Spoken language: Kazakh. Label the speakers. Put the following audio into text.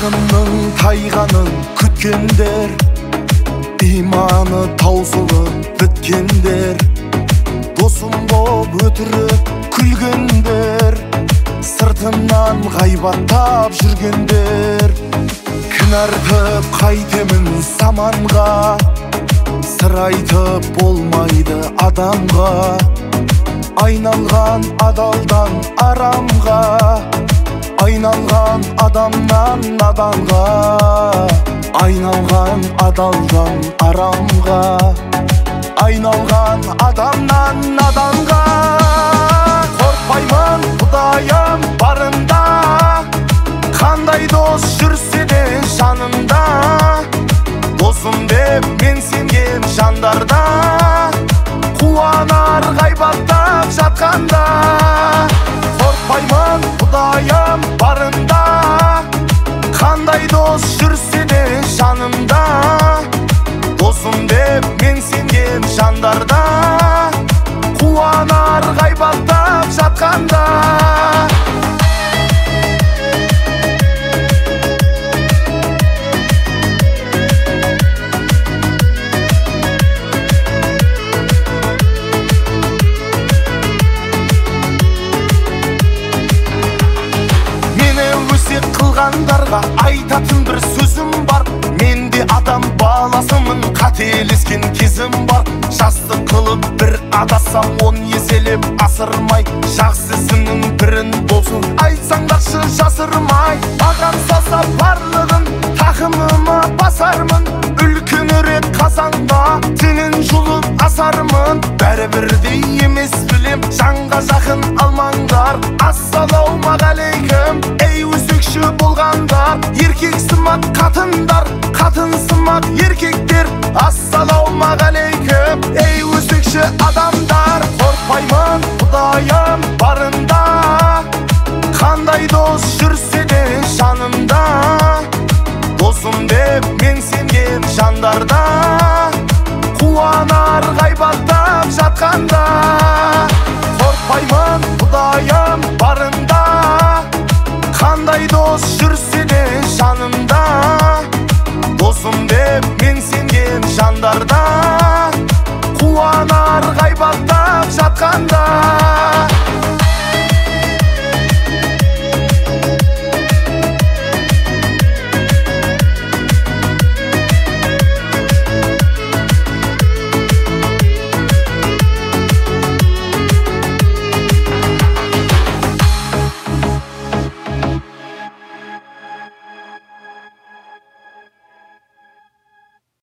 Speaker 1: Жақынның тайғанын күткендер, иманы таусылып біткендер, досым боп өтірік күлгендер, сыртымнан ғайбаттап жүргендер. Кінәртіп қайтемін заманға, сыр айтып болмайды адамға. Айналған адалдан арамға, айналған адамнан наданға. Айналған адалдан арамға, айналған адамнан наданға. Қорқпаймын Құдайым барында, қандай дос жүрсе де жанымда. Досым деп мен сенген жандарда, қуанар ғайбаттап жатқанда. Қорқпаймын Құдайым барында, қандай дос жүрсе де жанымда. Досым деп мен сенген жандарда, қуанар ғайбаттап жатқанда. Қылғандарға айтатын бір сөзім бар. Менде адам баласымын, қателескен кезім бар. Жастық қылып бір адасам, он еселеп асырмай. Жақсы ісімнің бірін болсын айтсаңдаршы жасырмай. Маған салса барлығын тақымыма басармын, үлкенірек қазанда теңін жұлып асармын. Бәрі бірдей емес білем, жанға жақын алмаңдар. Ассалаумағалейкум ей өсекші болғандар, еркек сымақ қатындар, қатын сымақ еркектер. Ассалаумағалейкум ей өсекші адамдар. Қорқпаймын Құдайым барында, қандай дос жүрсе